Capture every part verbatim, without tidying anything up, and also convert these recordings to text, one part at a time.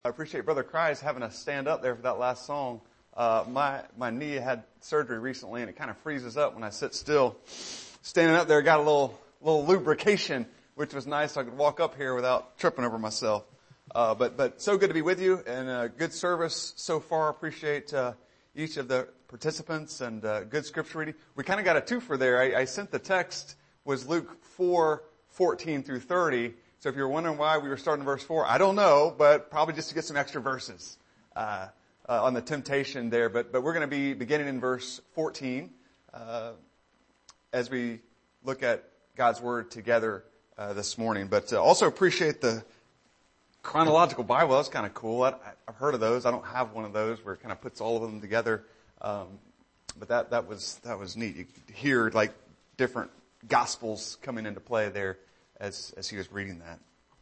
I appreciate Brother Kreis having us stand up there for that last song. Uh, my, my knee had surgery recently and it kind of freezes up when I sit still. Standing up there got a little, little lubrication, which was nice. So I could walk up here without tripping over myself. Uh, but, but so good to be with you and uh good service so far. Appreciate, uh, each of the participants and, uh, good scripture reading. We kind of got a twofer there. I, I sent the text was Luke four, fourteen through thirty. So if you're wondering why we were starting in verse four, I don't know, but probably just to get some extra verses, uh, uh on the temptation there. But, but we're going to be beginning in verse fourteen, uh, as we look at God's Word together, uh, this morning. But uh, also appreciate the chronological Bible. That's kind of cool. I, I've heard of those. I don't have one of those where it kind of puts all of them together. Um, but that, that was, that was neat. You could hear like different gospels coming into play there as, as he was reading that.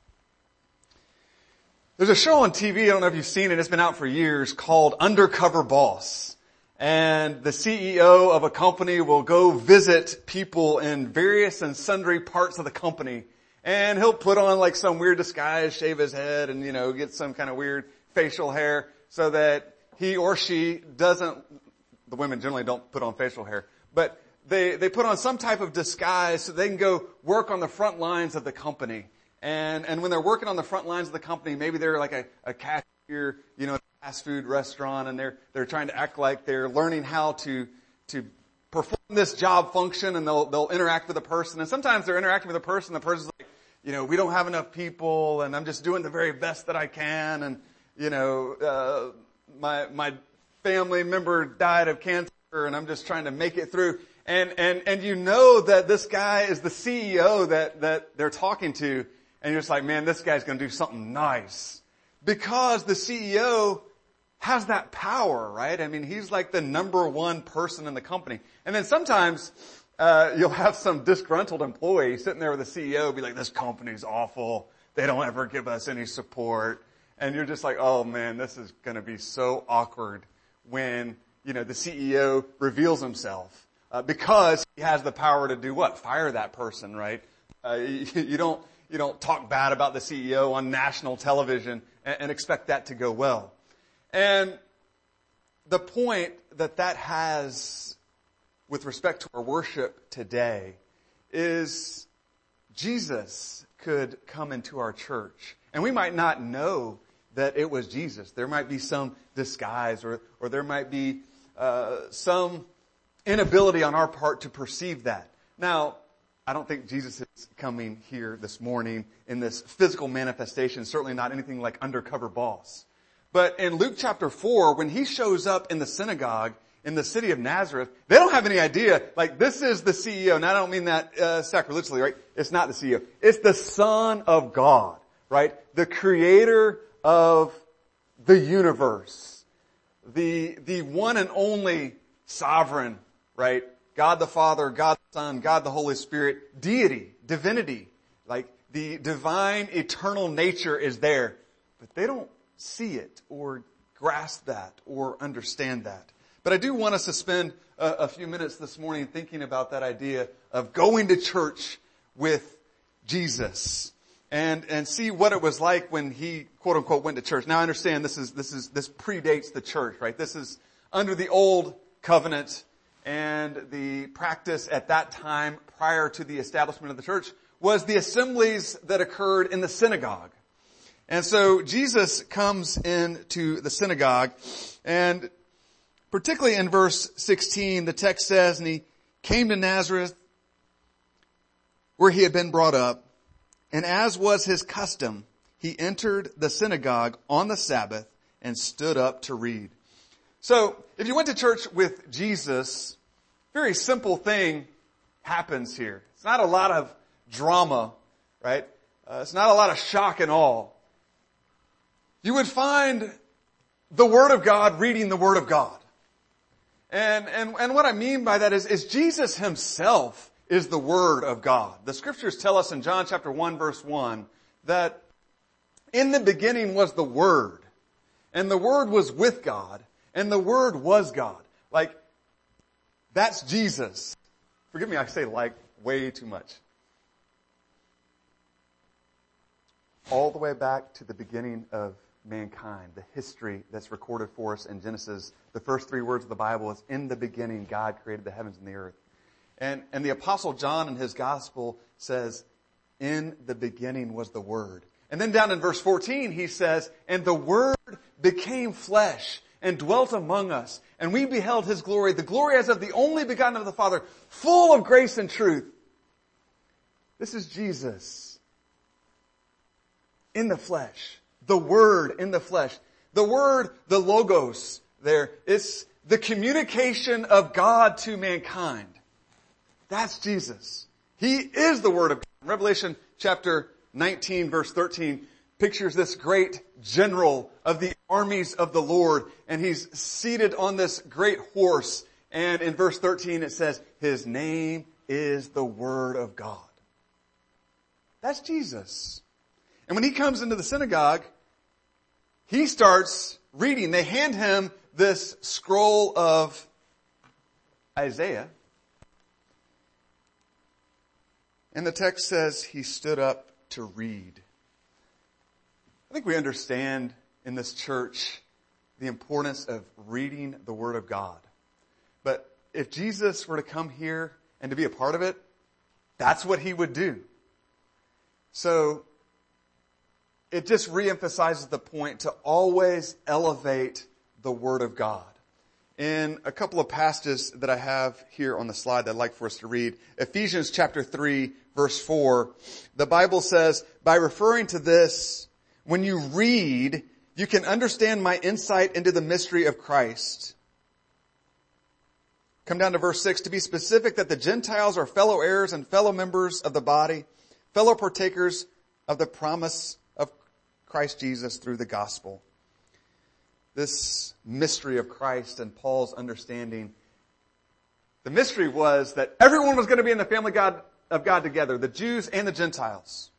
There's a show on T V, I don't know if you've seen it, it's been out for years, called Undercover Boss. And the C E O of a company will go visit people in various and sundry parts of the company. And he'll put on like some weird disguise, shave his head, and, you know, get some kind of weird facial hair so that he or she doesn't, the women generally don't put on facial hair, but they, they put on some type of disguise so they can go work on the front lines of the company. And, and when they're working on the front lines of the company, maybe they're like a, a cashier, you know, at a fast food restaurant, and they're, they're trying to act like they're learning how to, to perform this job function, and they'll, they'll interact with a person. And sometimes they're interacting with a person, the person's like, you know, we don't have enough people, and I'm just doing the very best that I can, and, you know, uh, my, my family member died of cancer, and I'm just trying to make it through. And, and, and you know that this guy is the C E O that, that they're talking to, and you're just like, man, this guy's gonna do something nice. Because the C E O has that power, right? I mean, he's like the number one person in the company. And then sometimes, uh, you'll have some disgruntled employee sitting there with the C E O be like, this company's awful. They don't ever give us any support. And you're just like, oh man, this is gonna be so awkward when, you know, the C E O reveals himself. Uh, because he has the power to do what? Fire that person, right? Uh, you, you don't, you don't talk bad about the C E O on national television and, and expect that to go well. And the point that that has with respect to our worship today is Jesus could come into our church. And we might not know that it was Jesus. There might be some disguise, or, or there might be, uh, some inability on our part to perceive that. Now, I don't think Jesus is coming here this morning in this physical manifestation, certainly not anything like Undercover Boss. But in Luke chapter four, when he shows up in the synagogue in the city of Nazareth, they don't have any idea, like, this is the C E O. Now, I don't mean that uh, sacrilegiously, right? It's not the C E O. It's the Son of God, right? The creator of the universe. The, the one and only sovereign, right? God the Father, God the Son, God the Holy Spirit, deity, divinity, like the divine eternal nature is there. But they don't see it or grasp that or understand that. But I do want us to spend a, a few minutes this morning thinking about that idea of going to church with Jesus and, and see what it was like when he, quote unquote, went to church. Now I understand this is, this is, this predates the church, right? This is under the old covenant. And the practice at that time, prior to the establishment of the church, was the assemblies that occurred in the synagogue. And so Jesus comes into the synagogue, and particularly in verse sixteen, the text says, and he came to Nazareth, where he had been brought up, and as was his custom, he entered the synagogue on the Sabbath and stood up to read. So, if you went to church with Jesus, very simple thing happens here. It's not a lot of drama, right? Uh, it's not a lot of shock and awe. You would find the Word of God reading the Word of God. And, and, and what I mean by that is, is Jesus himself is the Word of God. The scriptures tell us in John chapter one verse one that in the beginning was the Word, and the Word was with God, and the Word was God. Like, that's Jesus. Forgive me, I say like way too much. All the way back to the beginning of mankind, the history that's recorded for us in Genesis. The first three words of the Bible is, in the beginning, God created the heavens and the earth. And, and the Apostle John in his gospel says, in the beginning was the Word. And then down in verse fourteen, he says, and the Word became flesh and dwelt among us. And we beheld His glory, the glory as of the only begotten of the Father, full of grace and truth. This is Jesus in the flesh. The Word in the flesh. The Word, the Logos there, it's the communication of God to mankind. That's Jesus. He is the Word of God. Revelation chapter nineteen verse thirteen pictures this great general of the armies of the Lord, and he's seated on this great horse. And in verse thirteen it says, His name is the Word of God. That's Jesus. And when He comes into the synagogue, He starts reading. They hand Him this scroll of Isaiah. And the text says He stood up to read. I think we understand in this church the importance of reading the Word of God. But if Jesus were to come here and to be a part of it, that's what He would do. So it just reemphasizes the point to always elevate the Word of God. In a couple of passages that I have here on the slide that I'd like for us to read, Ephesians chapter three, verse four, the Bible says, by referring to this, when you read, you can understand my insight into the mystery of Christ. Come down to verse six, to be specific, that the Gentiles are fellow heirs and fellow members of the body, fellow partakers of the promise of Christ Jesus through the gospel. This mystery of Christ and Paul's understanding. The mystery was that everyone was going to be in the family God, of God together, the Jews and the Gentiles.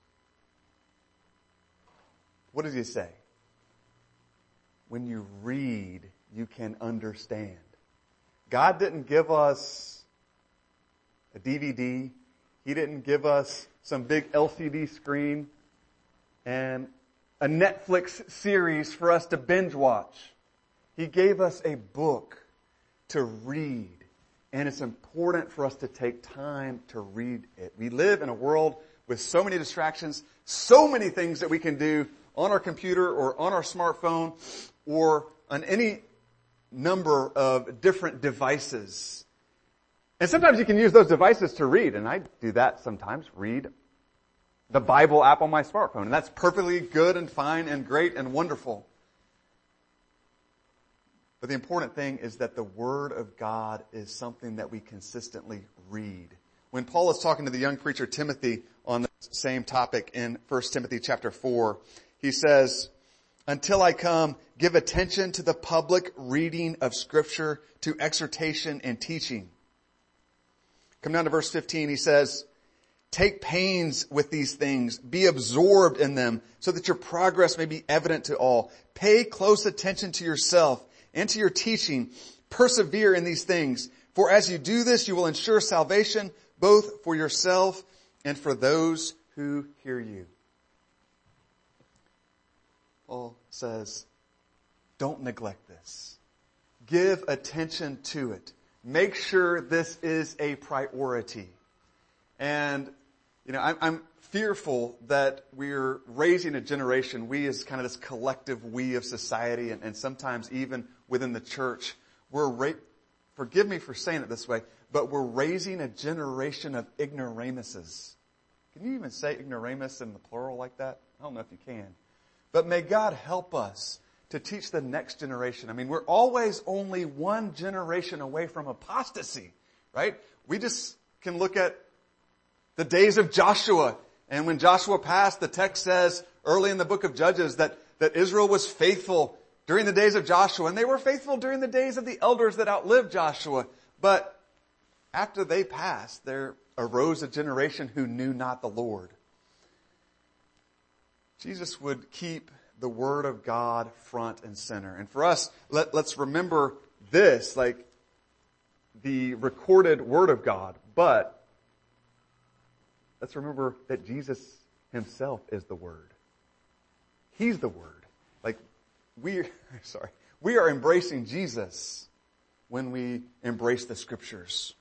What does he say? When you read, you can understand. God didn't give us a D V D. He didn't give us some big L C D screen and a Netflix series for us to binge watch. He gave us a book to read. And it's important for us to take time to read it. We live in a world with so many distractions, so many things that we can do on our computer or on our smartphone or on any number of different devices. And sometimes you can use those devices to read, and I do that sometimes, read the Bible app on my smartphone. And that's perfectly good and fine and great and wonderful. But the important thing is that the Word of God is something that we consistently read. When Paul is talking to the young preacher Timothy on the same topic in First Timothy chapter four, he says, until I come, give attention to the public reading of Scripture, to exhortation and teaching. Come down to verse fifteen, he says, take pains with these things, be absorbed in them, so that your progress may be evident to all. Pay close attention to yourself and to your teaching. Persevere in these things. For as you do this, you will ensure salvation both for yourself and for those who hear you. Paul says, don't neglect this. Give attention to it. Make sure this is a priority. And, you know, I'm, I'm fearful that we're raising a generation, we as kind of this collective we of society, and, and sometimes even within the church, we're, ra- forgive me for saying it this way, but we're raising a generation of ignoramuses. Can you even say ignoramus in the plural like that? I don't know if you can. But may God help us to teach the next generation. I mean, we're always only one generation away from apostasy, right? We just can look at the days of Joshua. And when Joshua passed, the text says early in the book of Judges that, that Israel was faithful during the days of Joshua. And they were faithful during the days of the elders that outlived Joshua. But after they passed, there arose a generation who knew not the Lord. Jesus would keep the Word of God front and center. And for us, let, let's remember this, like the recorded Word of God. But let's remember that Jesus Himself is the Word. He's the Word. Like, we, sorry, we are embracing Jesus when we embrace the Scriptures.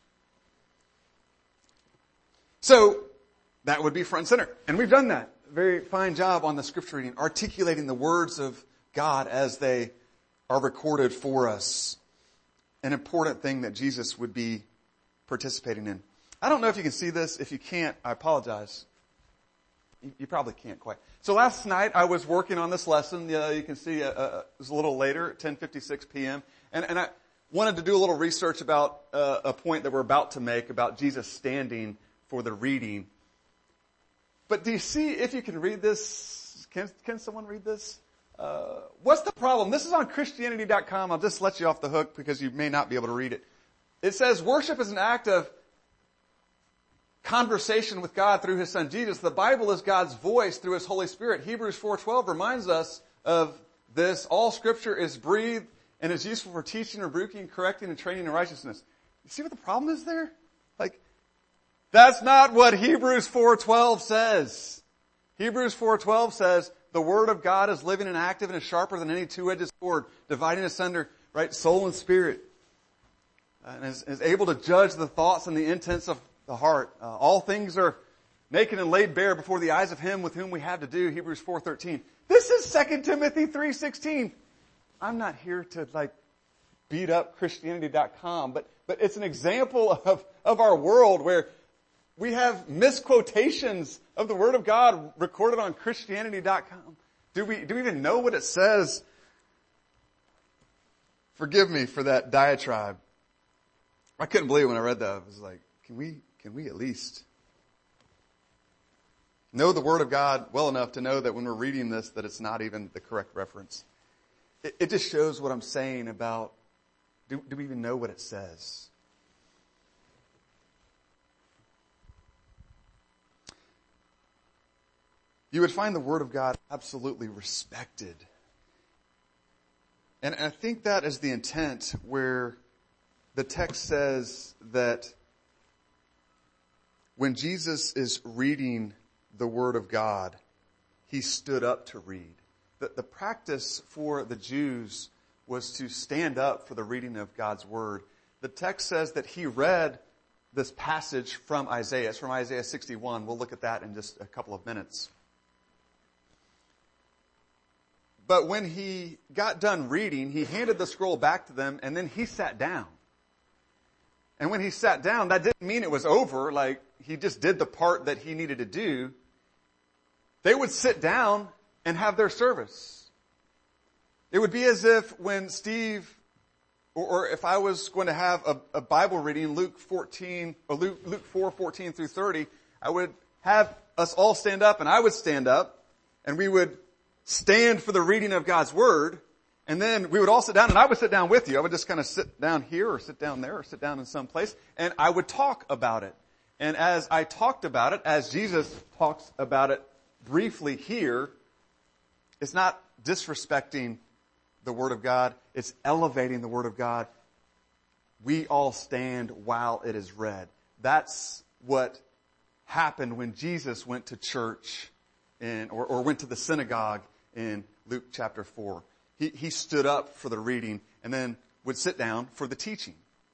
So, that would be front and center. And we've done that. Very fine job on the Scripture reading, articulating the words of God as they are recorded for us. An important thing that Jesus would be participating in. I don't know if you can see this. If you can't, I apologize. You, you probably can't quite. So last night I was working on this lesson. Uh, you can see uh, uh, it was a little later, ten fifty-six p.m. And, and I wanted to do a little research about uh, a point that we're about to make about Jesus standing for the reading. But do you see, if you can read this, can, can someone read this? Uh, what's the problem? This is on Christianity dot com. I'll just let you off the hook because you may not be able to read it. It says, worship is an act of conversation with God through His Son Jesus. The Bible is God's voice through His Holy Spirit. Hebrews four twelve reminds us of this. All Scripture is breathed and is useful for teaching, rebuking, correcting, and training in righteousness. You see what the problem is there? Like, that's not what Hebrews four twelve says. Hebrews four twelve says, the Word of God is living and active and is sharper than any two-edged sword, dividing asunder, right, soul and spirit, and is, is able to judge the thoughts and the intents of the heart. Uh, all things are naked and laid bare before the eyes of Him with whom we have to do, Hebrews four thirteen. This is Second Timothy three sixteen. I'm not here to, like, beat up Christianity dot com, but, but it's an example of, of our world where we have misquotations of the Word of God recorded on Christianity dot com. Do we, do we even know what it says? Forgive me for that diatribe. I couldn't believe it when I read that. I was like, can we, can we at least know the Word of God well enough to know that when we're reading this, that it's not even the correct reference? It, it just shows what I'm saying about, do, do we even know what it says? You would find the Word of God absolutely respected. And I think that is the intent where the text says that when Jesus is reading the Word of God, He stood up to read. The, the practice for the Jews was to stand up for the reading of God's Word. The text says that He read this passage from Isaiah. It's from Isaiah sixty-one. We'll look at that in just a couple of minutes. But when He got done reading, He handed the scroll back to them, and then He sat down. And when He sat down, that didn't mean it was over, like He just did the part that He needed to do. They would sit down and have their service. It would be as if when Steve, or, or if I was going to have a, a Bible reading, Luke fourteen, or Luke, Luke four, fourteen through thirty, I would have us all stand up, and I would stand up, and we would stand for the reading of God's Word, and then we would all sit down, and I would sit down with you. I would just kind of sit down here, or sit down there, or sit down in some place, and I would talk about it. And as I talked about it, as Jesus talks about it briefly here, it's not disrespecting the Word of God, it's elevating the Word of God. We all stand while it is read. That's what happened when Jesus went to church in, or, or went to the synagogue in Luke chapter four. He, he stood up for the reading and then would sit down for the teaching.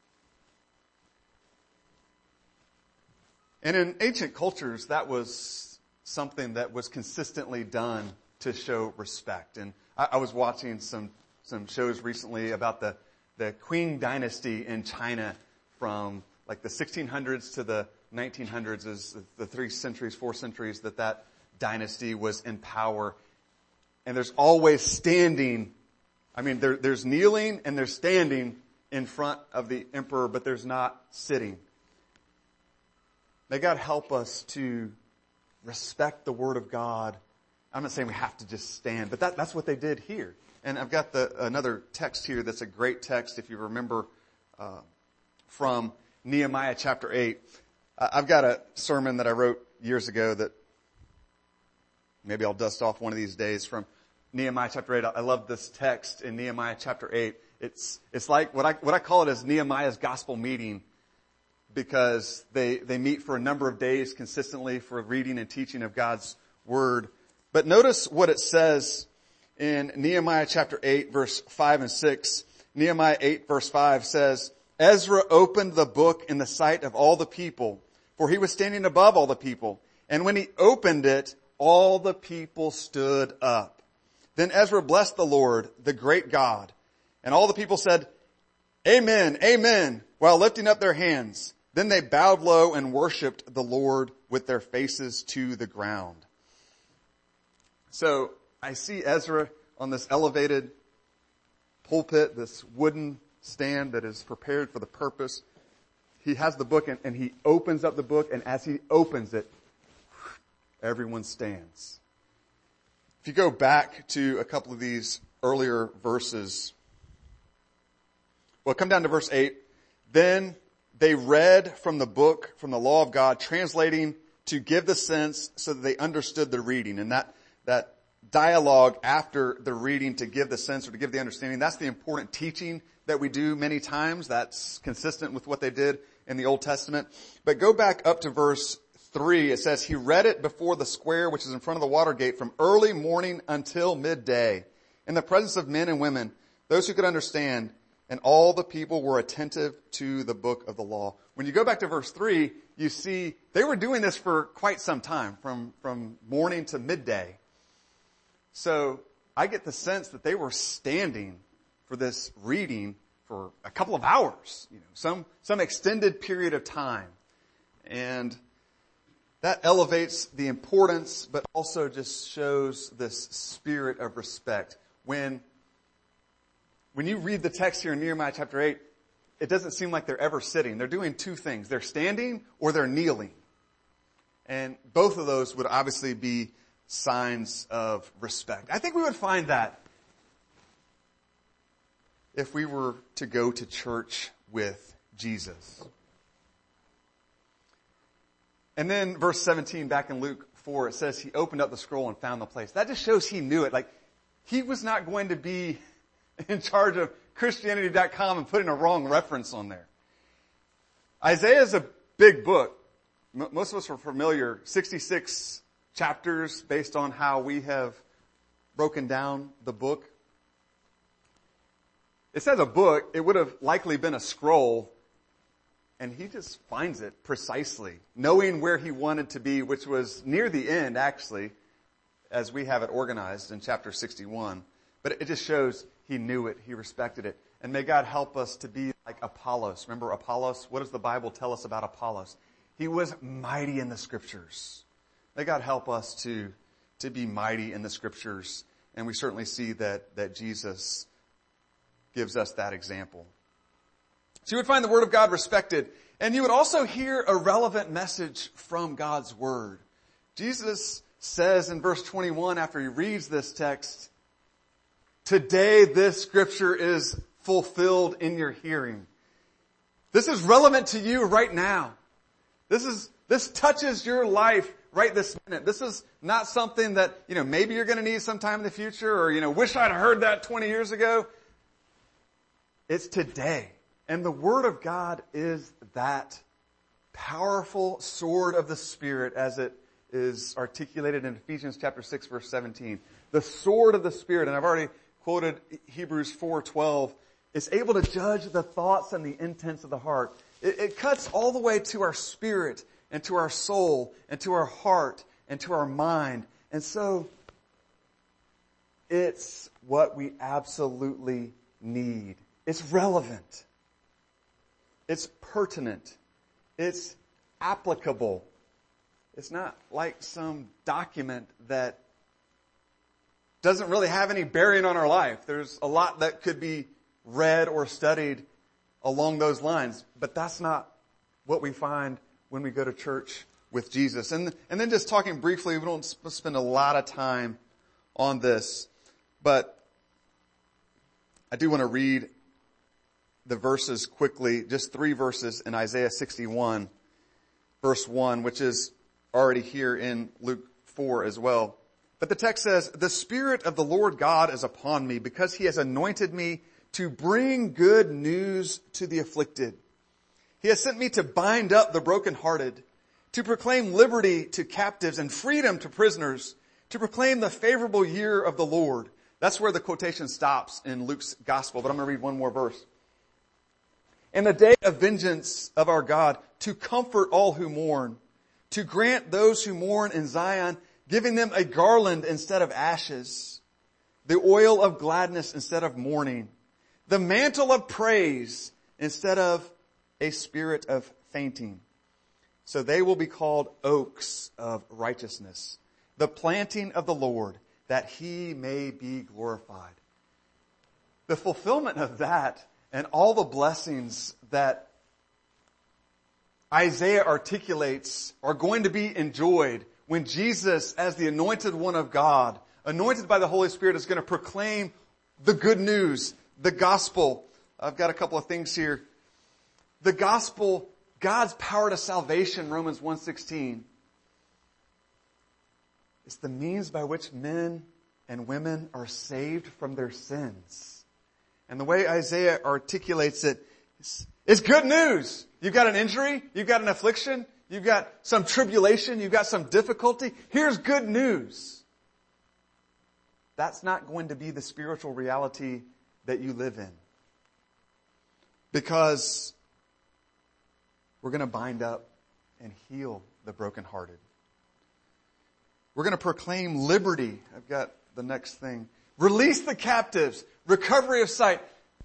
And in ancient cultures, that was something that was consistently done to show respect. And I, I was watching some, some shows recently about the, the Qing dynasty in China from like the sixteen hundreds to the nineteen hundreds is the three centuries, four centuries that that dynasty was in power. And there's always standing, I mean, there, there's kneeling and there's standing in front of the emperor, but there's not sitting. May God help us to respect the Word of God. I'm not saying we have to just stand, but that, that's what they did here. And I've got the, another text here that's a great text, if you remember, uh, from Nehemiah chapter eight. I've got a sermon that I wrote years ago that maybe I'll dust off one of these days from Nehemiah chapter eight. I love this text in Nehemiah chapter eight. It's, it's like what I, what I call it is Nehemiah's gospel meeting, because they, they meet for a number of days consistently for reading and teaching of God's Word. But notice what it says in Nehemiah chapter eight, verse five and six. Nehemiah eight, verse five says, Ezra opened the book in the sight of all the people, for he was standing above all the people. And when he opened it, all the people stood up. Then Ezra blessed the Lord, the great God. And all the people said, Amen, Amen, while lifting up their hands. Then they bowed low and worshiped the Lord with their faces to the ground. So I see Ezra on this elevated pulpit, this wooden stand that is prepared for the purpose. He has the book and, and he opens up the book, and as he opens it, everyone stands. If you go back to a couple of these earlier verses, well, come down to verse eight. Then they read from the book, from the law of God, translating to give the sense so that they understood the reading. And that, that dialogue after the reading to give the sense or to give the understanding, that's the important teaching that we do many times. That's consistent with what they did in the Old Testament. But go back up to verse three. It says, he read it before the square, which is in front of the water gate, from early morning until midday, in the presence of men and women, those who could understand, and all the people were attentive to the book of the law. When you go back to verse three, you see they were doing this for quite some time, from, from morning to midday. So I get the sense that they were standing for this reading for a couple of hours, you know, some, some extended period of time. And that elevates the importance, but also just shows this spirit of respect. When When you read the text here in Nehemiah chapter eight, it doesn't seem like they're ever sitting. They're doing two things. They're standing or they're kneeling. And both of those would obviously be signs of respect. I think we would find that if we were to go to church with Jesus. And then verse seventeen back in Luke four, it says he opened up the scroll and found the place. That just shows he knew it. Like, he was not going to be in charge of Christianity dot com and putting a wrong reference on there. Isaiah is a big book. M- most of us are familiar. sixty-six chapters based on how we have broken down the book. It says a book. It would have likely been a scroll. And he just finds it precisely, knowing where he wanted to be, which was near the end, actually, as we have it organized in chapter sixty-one. But it just shows he knew it. He respected it. And may God help us to be like Apollos. Remember Apollos? What does the Bible tell us about Apollos? He was mighty in the scriptures. May God help us to, to be mighty in the scriptures. And we certainly see that, that Jesus gives us that example. So you would find the word of God respected. And you would also hear a relevant message from God's word. Jesus says in verse twenty-one, after he reads this text, today this scripture is fulfilled in your hearing. This is relevant to you right now. This is, this touches your life right this minute. This is not something that, you know, maybe you're going to need sometime in the future, or, you know, wish I'd heard that twenty years ago. It's today. And the word of God is that powerful sword of the Spirit, as it is articulated in Ephesians chapter six, verse seventeen. The sword of the Spirit, and I've already quoted Hebrews four twelve, is able to judge the thoughts and the intents of the heart. It, it cuts all the way to our spirit and to our soul and to our heart and to our mind. And so it's what we absolutely need. It's relevant. It's pertinent. It's applicable. It's not like some document that doesn't really have any bearing on our life. There's a lot that could be read or studied along those lines, but that's not what we find when we go to church with Jesus. And, and then just talking briefly, we don't spend a lot of time on this, but I do want to read the verses quickly, just three verses in Isaiah sixty-one, verse one, which is already here in Luke four as well. But the text says, the Spirit of the Lord God is upon me, because he has anointed me to bring good news to the afflicted. He has sent me to bind up the brokenhearted, to proclaim liberty to captives and freedom to prisoners, to proclaim the favorable year of the Lord, That's where the quotation stops in Luke's gospel, but I'm going to read one more verse. In the day of vengeance of our God, to comfort all who mourn, to grant those who mourn in Zion, giving them a garland instead of ashes, the oil of gladness instead of mourning, the mantle of praise instead of a spirit of fainting. So they will be called oaks of righteousness, the planting of the Lord, that he may be glorified. The fulfillment of that and all the blessings that Isaiah articulates are going to be enjoyed when Jesus, as the anointed one of God, anointed by the Holy Spirit, is going to proclaim the good news, the gospel. I've got a couple of things here. The gospel, God's power to salvation, Romans one sixteen. It's the means by which men and women are saved from their sins. And the way Isaiah articulates it is, it's good news. You've got an injury, you've got an affliction, you've got some tribulation, you've got some difficulty. Here's good news. That's not going to be the spiritual reality that you live in. Because we're going to bind up and heal the brokenhearted. We're going to proclaim liberty. I've got the next thing. Release the captives. Recovery of sight.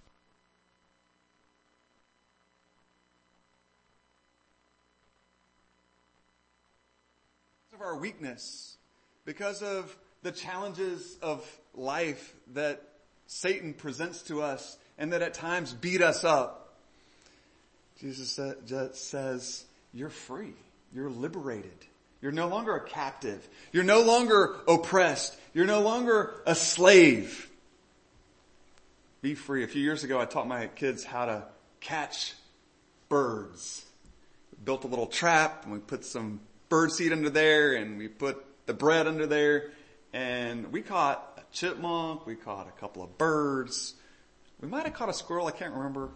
Because of our weakness, because of the challenges of life that Satan presents to us and that at times beat us up, Jesus says, you're free. You're liberated. You're no longer a captive. You're no longer oppressed. You're no longer a slave. Be free. A few years ago, I taught my kids how to catch birds. We built a little trap, and we put some bird seed under there, and we put the bread under there, and we caught a chipmunk. We caught a couple of birds. We might have caught a squirrel. I can't remember.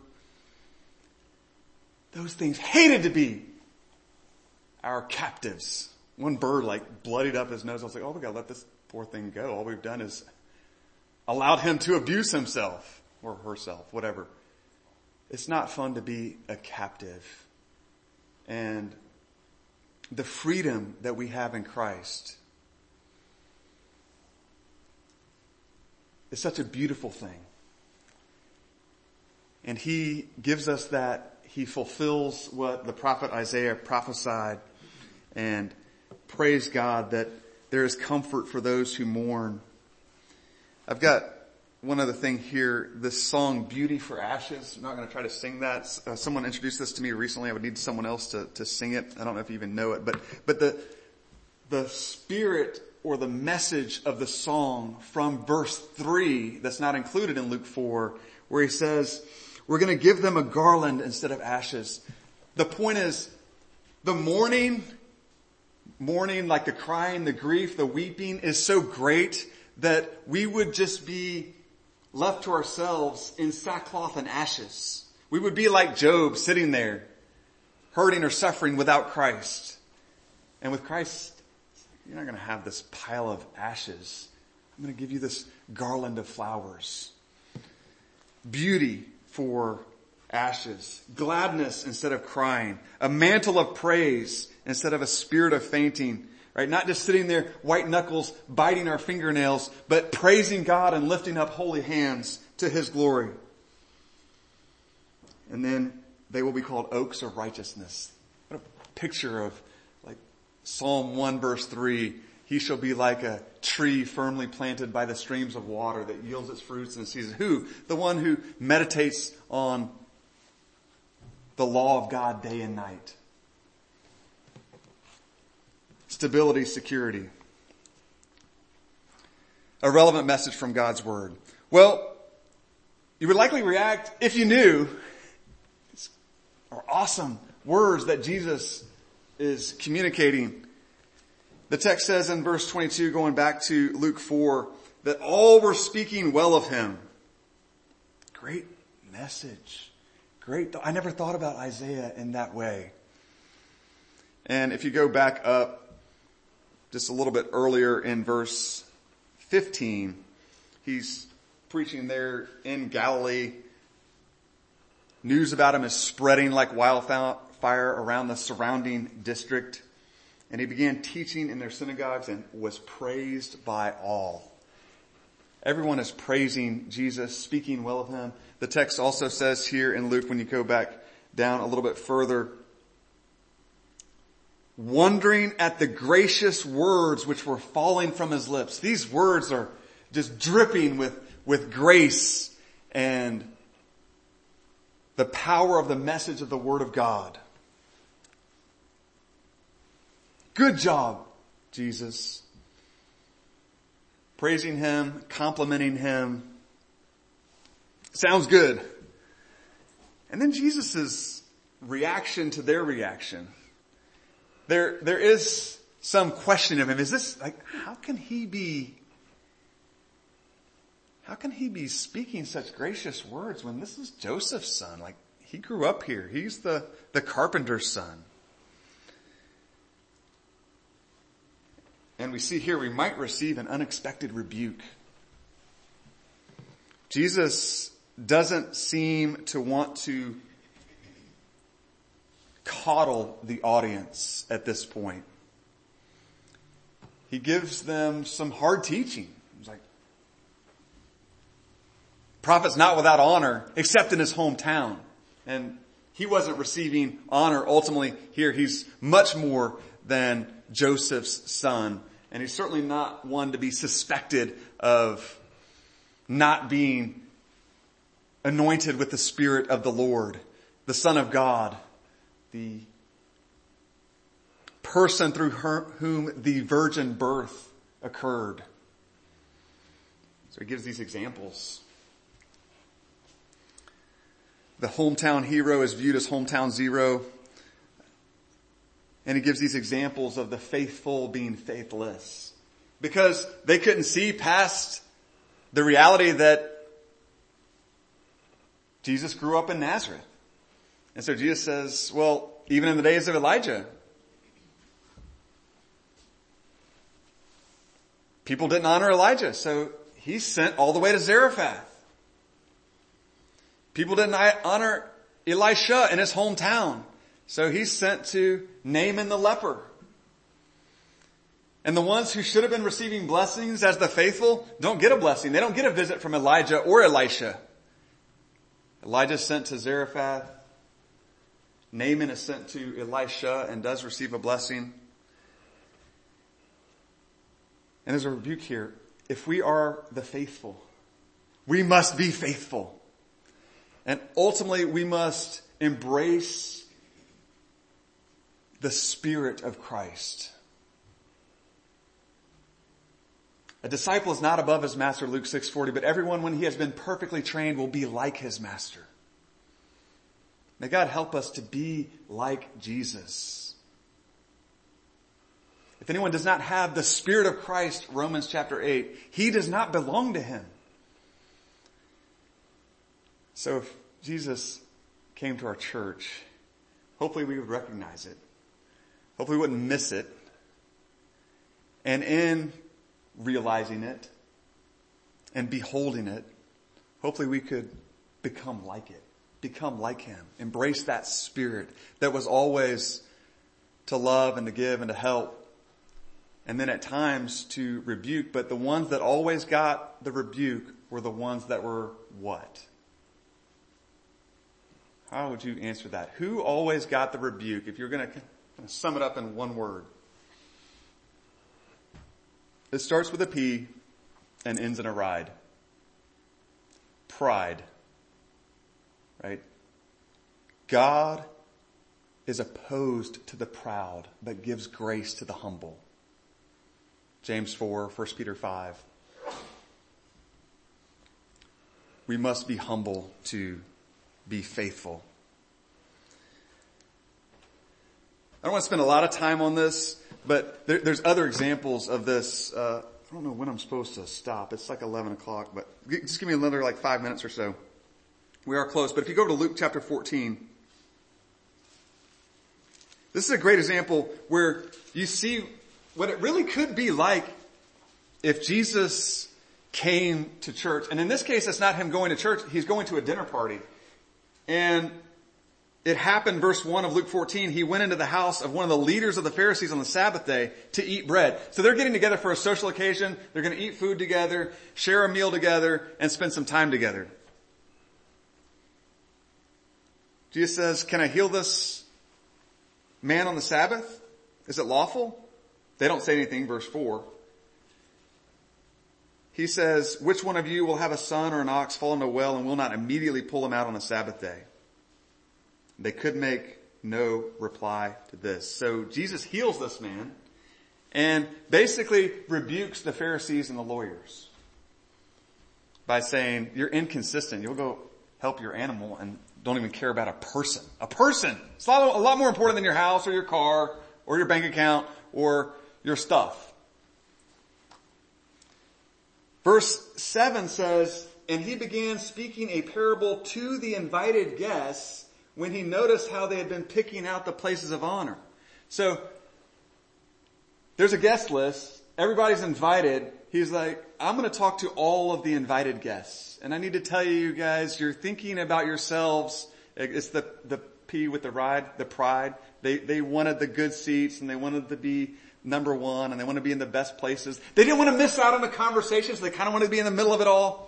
Those things hated to be our captives. One bird like bloodied up his nose. I was like, oh, we gotta let this poor thing go. All we've done is allowed him to abuse himself or herself, whatever. It's not fun to be a captive. And the freedom that we have in Christ is such a beautiful thing. And he gives us that. He fulfills what the prophet Isaiah prophesied. And praise God that there is comfort for those who mourn. I've got one other thing here. This song, Beauty for Ashes. I'm not going to try to sing that. Uh, someone introduced this to me recently. I would need someone else to, to sing it. I don't know if you even know it. But, but the, the spirit or the message of the song from verse three that's not included in Luke four, where he says, we're going to give them a garland instead of ashes. The point is, the mourning, mourning like the crying, the grief, the weeping is so great that we would just be left to ourselves in sackcloth and ashes. We would be like Job sitting there, hurting or suffering without Christ. And with Christ, you're not going to have this pile of ashes. I'm going to give you this garland of flowers. Beauty for ashes. Gladness instead of crying. A mantle of praise instead of a spirit of fainting. Right? Not just sitting there, white knuckles, biting our fingernails, but praising God and lifting up holy hands to his glory. And then they will be called oaks of righteousness. What a picture of like Psalm one verse three. He shall be like a tree firmly planted by the streams of water that yields its fruits in the season. Who? The one who meditates on the law of God day and night. Stability, security. A relevant message from God's Word. Well, you would likely react if you knew these are awesome words that Jesus is communicating. The text says in verse twenty-two, going back to Luke four, that all were speaking well of him. Great message. Great. Th- I never thought about Isaiah in that way. And if you go back up just a little bit earlier in verse fifteen, He's preaching there in Galilee. News about him is spreading like wildfire around the surrounding district. And he began teaching in their synagogues and was praised by all. Everyone is praising Jesus, speaking well of him. The text also says here in Luke, when you go back down a little bit further, wondering at the gracious words which were falling from his lips. These words are just dripping with, with grace and the power of the message of the Word of God. Good job, Jesus. Praising him, complimenting him. Sounds good. And then Jesus' reaction to their reaction. There, there is some question of him. Is this, like, how can he be, how can he be speaking such gracious words when this is Joseph's son? Like, he grew up here. He's the, the carpenter's son. And we see here we might receive an unexpected rebuke. Jesus doesn't seem to want to coddle the audience at this point. He gives them some hard teaching. He's like, prophet's not without honor except in his hometown. And he wasn't receiving honor ultimately here. He's much more than Joseph's son. And he's certainly not one to be suspected of not being anointed with the Spirit of the Lord, the Son of God, the person through her, whom the virgin birth occurred. So he gives these examples. The hometown hero is viewed as hometown zero. And he gives these examples of the faithful being faithless. Because they couldn't see past the reality that Jesus grew up in Nazareth. And so Jesus says, well, even in the days of Elijah, people didn't honor Elijah. So he sent all the way to Zarephath. People didn't honor Elisha in his hometown. So he's sent to Naaman the leper. And the ones who should have been receiving blessings as the faithful don't get a blessing. They don't get a visit from Elijah or Elisha. Elijah is sent to Zarephath. Naaman is sent to Elisha and does receive a blessing. And there's a rebuke here. If we are the faithful, we must be faithful. And ultimately we must embrace the Spirit of Christ. A disciple is not above his master, Luke six forty, but everyone when he has been perfectly trained will be like his master. May God help us to be like Jesus. If anyone does not have the Spirit of Christ, Romans chapter eight, he does not belong to him. So if Jesus came to our church, hopefully we would recognize it. Hopefully we wouldn't miss it. And in realizing it and beholding it, hopefully we could become like it. Become like him. Embrace that Spirit that was always to love and to give and to help. And then at times to rebuke. But the ones that always got the rebuke were the ones that were what? How would you answer that? Who always got the rebuke? If you're going to sum it up in one word. It starts with a P and ends in a ride. Pride. Right? God is opposed to the proud, but gives grace to the humble. James four, First Peter five. We must be humble to be faithful. I don't want to spend a lot of time on this, but there, there's other examples of this. Uh, I don't know when I'm supposed to stop. It's like eleven o'clock, but just give me another like five minutes or so. We are close. But if you go to Luke chapter fourteen, this is a great example where you see what it really could be like if Jesus came to church. And in this case, it's not him going to church. He's going to a dinner party. And it happened, verse one of Luke fourteen, he went into the house of one of the leaders of the Pharisees on the Sabbath day to eat bread. So they're getting together for a social occasion. They're going to eat food together, share a meal together, and spend some time together. Jesus says, can I heal this man on the Sabbath? Is it lawful? They don't say anything, verse four. He says, which one of you will have a son or an ox fall into a well and will not immediately pull him out on the Sabbath day? They could make no reply to this. So Jesus heals this man and basically rebukes the Pharisees and the lawyers by saying, you're inconsistent. You'll go help your animal and don't even care about a person. A person! It's a lot, a lot more important than your house or your car or your bank account or your stuff. Verse seven says, and he began speaking a parable to the invited guests when he noticed how they had been picking out the places of honor. So, there's a guest list. Everybody's invited. He's like, I'm going to talk to all of the invited guests. And I need to tell you, you guys, you're thinking about yourselves. It's the, the P with the ride, the pride. They, they wanted the good seats and they wanted to be number one and they want to be in the best places. They didn't want to miss out on the conversation, so they kind of wanted to be in the middle of it all.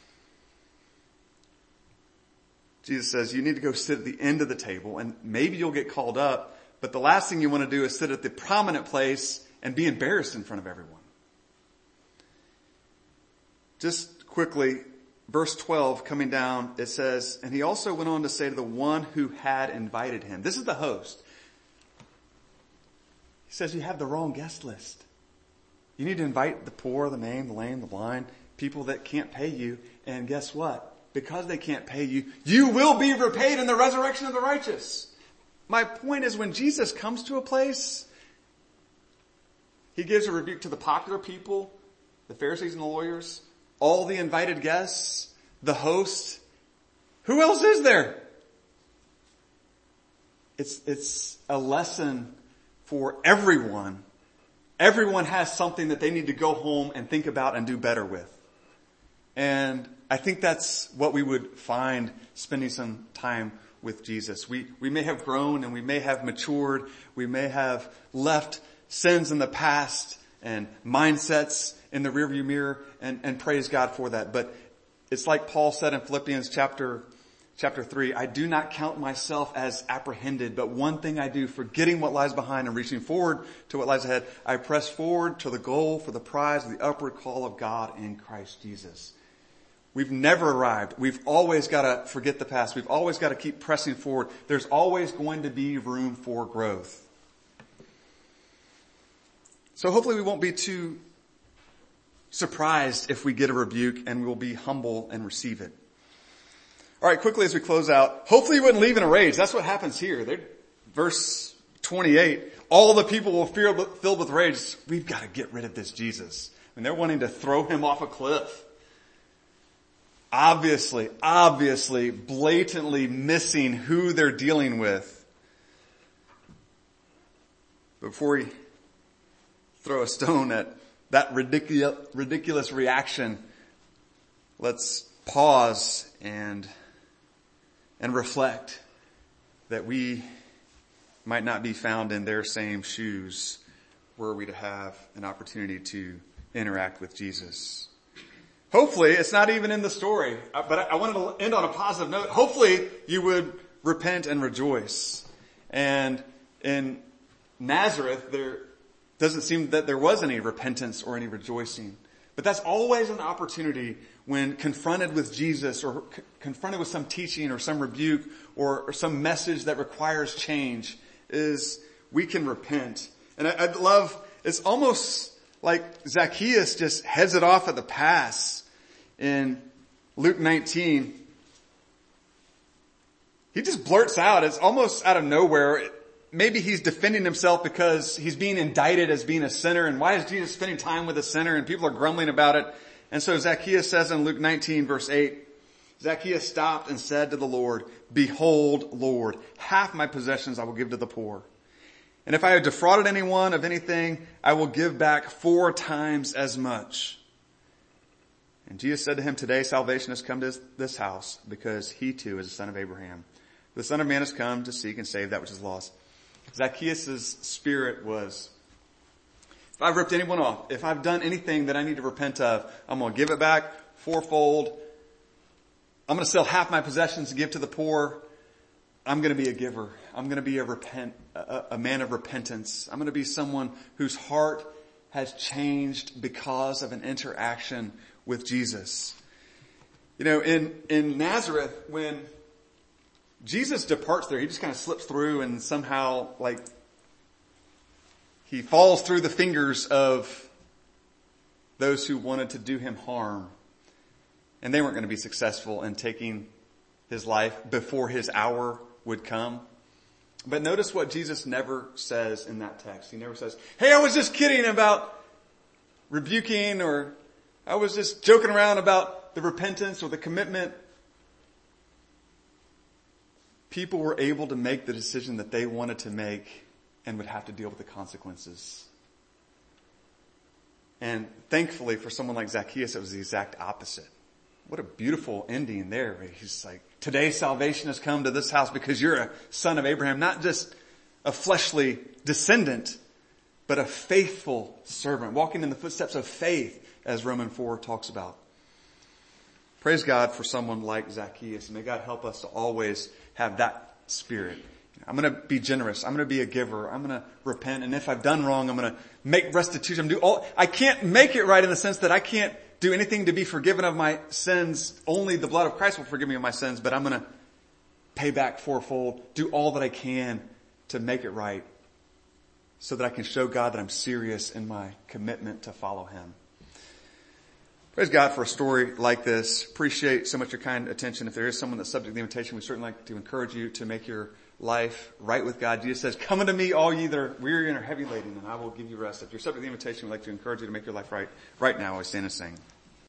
Jesus says you need to go sit at the end of the table and maybe you'll get called up, but the last thing you want to do is sit at the prominent place and be embarrassed in front of everyone. Just quickly, verse twelve coming down, it says, and he also went on to say to the one who had invited him. This is the host. He says you have the wrong guest list. You need to invite the poor, the maimed, the lame, the blind, people that can't pay you, and guess what? Because they can't pay you, you will be repaid in the resurrection of the righteous. My point is when Jesus comes to a place, he gives a rebuke to the popular people, the Pharisees and the lawyers, all the invited guests, the host. Who else is there? It's, it's a lesson for everyone. Everyone has something that they need to go home and think about and do better with. And I think that's what we would find spending some time with Jesus. We, we may have grown and we may have matured. We may have left sins in the past and mindsets in the rearview mirror and, and praise God for that. But it's like Paul said in Philippians chapter, chapter three, I do not count myself as apprehended, but one thing I do, forgetting what lies behind and reaching forward to what lies ahead, I press forward to the goal for the prize of the upward call of God in Christ Jesus. We've never arrived. We've always got to forget the past. We've always got to keep pressing forward. There's always going to be room for growth. So hopefully we won't be too surprised if we get a rebuke and we'll be humble and receive it. All right, quickly as we close out, hopefully you wouldn't leave in a rage. That's what happens here. They're, verse twenty-eight, all the people will feel filled with rage. We've got to get rid of this Jesus. And they're wanting to throw him off a cliff. Obviously, obviously, blatantly missing who they're dealing with. Before we throw a stone at that ridiculous, ridiculous reaction, let's pause and, and reflect that we might not be found in their same shoes were we to have an opportunity to interact with Jesus. Hopefully, it's not even in the story, but I wanted to end on a positive note. Hopefully, you would repent and rejoice. And in Nazareth, there doesn't seem that there was any repentance or any rejoicing. But that's always an opportunity when confronted with Jesus or c- confronted with some teaching or some rebuke or, or some message that requires change, is we can repent. And I, I'd love, it's almost like Zacchaeus just heads it off at the pass. In Luke nineteen, he just blurts out, it's almost out of nowhere. Maybe he's defending himself because he's being indicted as being a sinner. And why is Jesus spending time with a sinner? And people are grumbling about it. And so Zacchaeus says in Luke nineteen verse eight, Zacchaeus stopped and said to the Lord, behold, Lord, half my possessions I will give to the poor. And if I have defrauded anyone of anything, I will give back four times as much. And Jesus said to him, today salvation has come to this house because he too is a son of Abraham. The Son of Man has come to seek and save that which is lost. Zacchaeus' spirit was, if I've ripped anyone off, if I've done anything that I need to repent of, I'm going to give it back fourfold. I'm going to sell half my possessions to give to the poor. I'm going to be a giver. I'm going to be a repent, a, a man of repentance. I'm going to be someone whose heart has changed because of an interaction with Jesus. You know, in, in Nazareth, when Jesus departs there, he just kind of slips through and somehow, like, he falls through the fingers of those who wanted to do him harm. And they weren't going to be successful in taking his life before his hour would come. But notice what Jesus never says in that text. He never says, hey, I was just kidding about rebuking, or I was just joking around about the repentance or the commitment. People were able to make the decision that they wanted to make and would have to deal with the consequences. And thankfully for someone like Zacchaeus, it was the exact opposite. What a beautiful ending there. He's like, today salvation has come to this house because you're a son of Abraham, not just a fleshly descendant, but a faithful servant, walking in the footsteps of faith, as Romans four talks about. Praise God for someone like Zacchaeus. And may God help us to always have that spirit. I'm going to be generous. I'm going to be a giver. I'm going to repent. And if I've done wrong, I'm going to make restitution. I'm do all, I can't make it right in the sense that I can't do anything to be forgiven of my sins. Only the blood of Christ will forgive me of my sins, but I'm going to pay back fourfold, do all that I can to make it right so that I can show God that I'm serious in my commitment to follow him. Praise God for a story like this. Appreciate so much your kind attention. If there is someone that's subject to the invitation, we certainly like to encourage you to make your life right with God. Jesus says, come unto me, all ye that are weary and are heavy laden, and I will give you rest. If you're subject to the invitation, we'd like to encourage you to make your life right right now as we stand and sing.